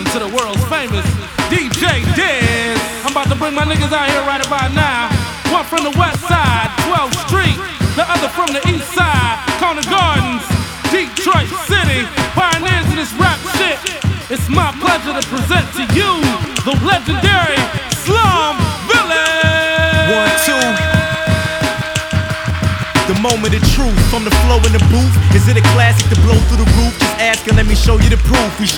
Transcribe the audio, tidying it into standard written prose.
to the world's famous DJ Diz. I'm about to bring my niggas out here right about now. One from the west side, 12th Street. The other from the east side, Corner Gardens, Detroit City. Pioneers in this rap shit. It's my pleasure to present to you the legendary Slum Village. 1, 2. The moment of truth from the flow in the booth. Is it a classic to blow through the roof? Just ask and let me show you the proof. We